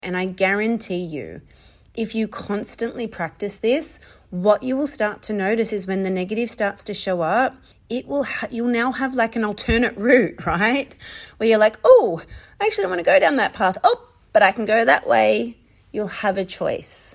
And I guarantee you, if you constantly practice this, what you will start to notice is when the negative starts to show up, you'll now have like an alternate route, right? Where you're like, oh, I actually don't want to go down that path. Oh, but I can go that way. You'll have a choice.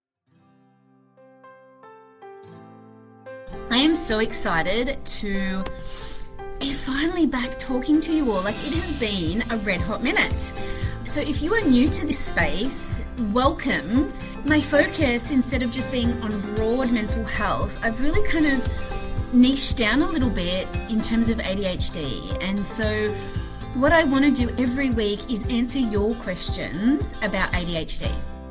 I am so excited to be finally back talking to you all. Like, it has been a red hot minute. So if you are new to this space, welcome. My focus, instead of just being on broad mental health, I've really kind of niched down a little bit in terms of ADHD. And so what I want to do every week is answer your questions about ADHD.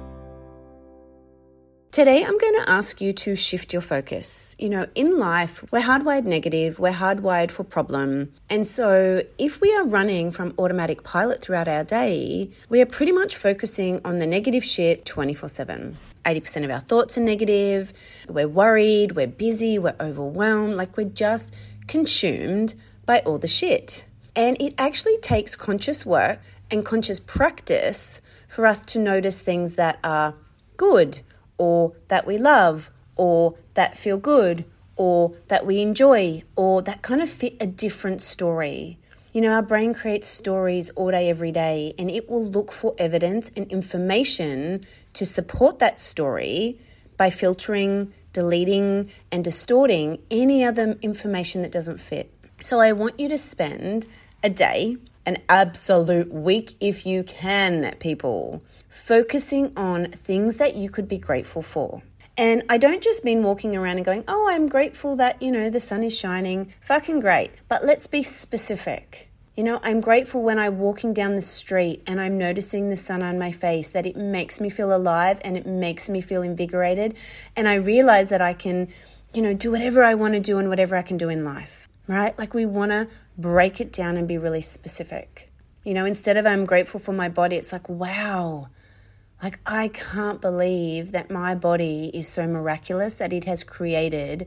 Today, I'm going to ask you to shift your focus. You know, in life, we're hardwired negative, we're hardwired for problem. And so if we are running from automatic pilot throughout our day, we are pretty much focusing on the negative shit 24/7. 80% of our thoughts are negative. We're worried, we're busy, we're overwhelmed, like we're just consumed by all the shit. And it actually takes conscious work and conscious practice for us to notice things that are good, or that we love, or that feel good, or that we enjoy, or that kind of fit a different story. You know, our brain creates stories all day, every day, and it will look for evidence and information to support that story by filtering, deleting, and distorting any other information that doesn't fit. So I want you to spend a day, an absolute week if you can, people, focusing on things that you could be grateful for. And I don't just mean walking around and going, oh, I'm grateful that, the sun is shining. Fucking great. But let's be specific. I'm grateful when I'm walking down the street and I'm noticing the sun on my face, that it makes me feel alive and it makes me feel invigorated. And I realize that I can, do whatever I want to do and whatever I can do in life, right? Like, we want to break it down and be really specific. Instead of I'm grateful for my body, it's like, wow, like I can't believe that my body is so miraculous that it has created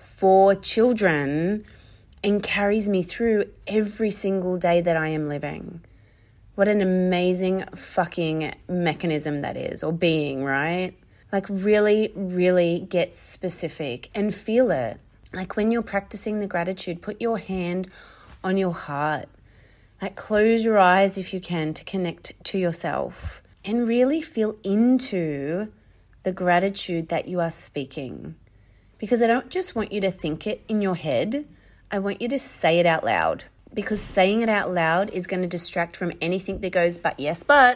4 children and carries me through every single day that I am living. What an amazing fucking mechanism that is, or being, right? Like, really, really get specific and feel it. Like, when you're practicing the gratitude, put your hand on your heart. Like, close your eyes if you can to connect to yourself and really feel into the gratitude that you are speaking. Because I don't just want you to think it in your head. I want you to say it out loud, because saying it out loud is going to distract from anything that goes, but yes, but.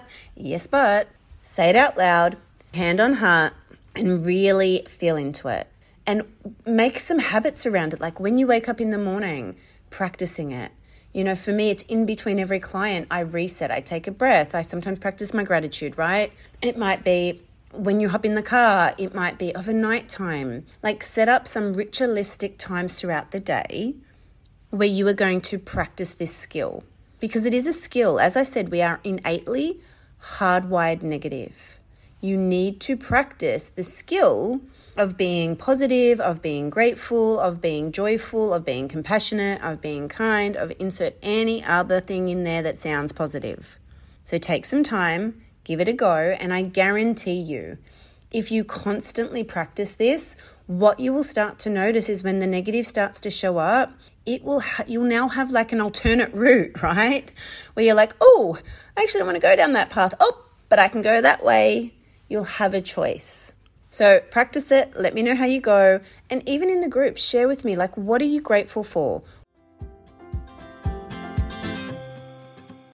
Say it out loud, hand on heart, and really feel into it. And make some habits around it. Like, when you wake up in the morning, practicing it. For me, it's in between every client. I reset, I take a breath. I sometimes practice my gratitude, right? It might be when you hop in the car. It might be overnight time. Like, set up some ritualistic times throughout the day where you are going to practice this skill. Because it is a skill. As I said, we are innately hardwired negative. You need to practice the skill of being positive, of being grateful, of being joyful, of being compassionate, of being kind, of insert any other thing in there that sounds positive. So take some time, give it a go, and I guarantee you, if you constantly practice this, what you will start to notice is when the negative starts to show up, you'll now have like an alternate route, right? Where you're like, oh, I actually don't want to go down that path. Oh, but I can go that way. You'll have a choice. So practice it. Let me know how you go. And even in the group, share with me, like, what are you grateful for?